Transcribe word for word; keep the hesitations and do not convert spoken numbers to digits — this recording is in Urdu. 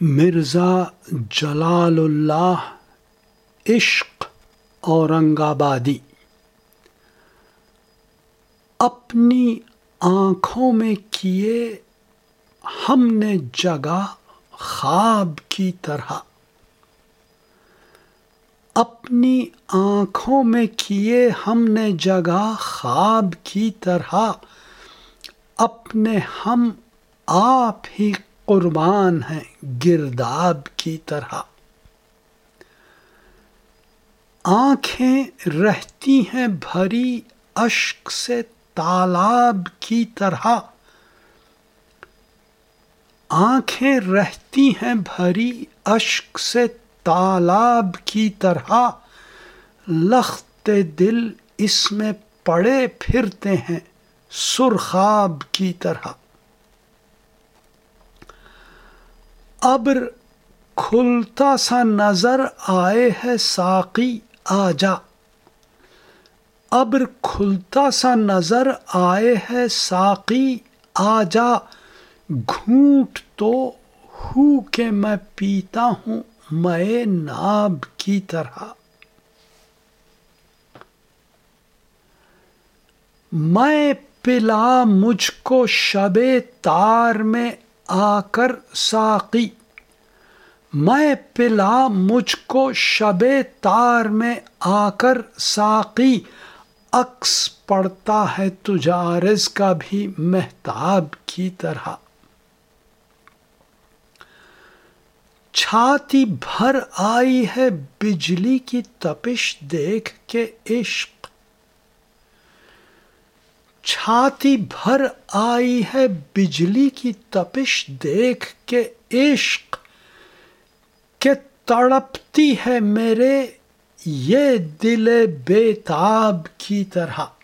مرزا جلال اللہ عشق اورنگ آبادی۔ اپنی آنکھوں میں کیے ہم نے جگہ خواب کی طرح، اپنی آنکھوں میں کیے ہم نے جگہ خواب کی طرح، اپنے ہم آپ ہی قربان ہیں گرداب کی طرح۔ آنکھیں رہتی ہیں بھری اشک سے تالاب کی طرح، آنکھیں رہتی ہیں بھری اشک سے تالاب کی طرح، لخت دل اس میں پڑے پھرتے ہیں سرخاب کی طرح۔ ابر کھلتا سا نظر آئے ہے ساقی آجا، ابر کھلتا سا نظر آئے ہے ساقی آجا، گھونٹ تو ہو کہ میں پیتا ہوں مے ناب کی طرح۔ میں پلا مجھ کو شب تار میں آ کر ساقی، میں پلا مجھ کو شب تار میں آ کر ساقی، عکس پڑتا ہے تجھ عارض کا بھی مہتاب کی طرح۔ چھاتی بھر آئی ہے بجلی کی تپش دیکھ کے عشق، چھاتی بھر آئی ہے بجلی کی تپش دیکھ کے عشق، کہ تڑپتی ہے میرے یہ دل بے تاب کی طرح۔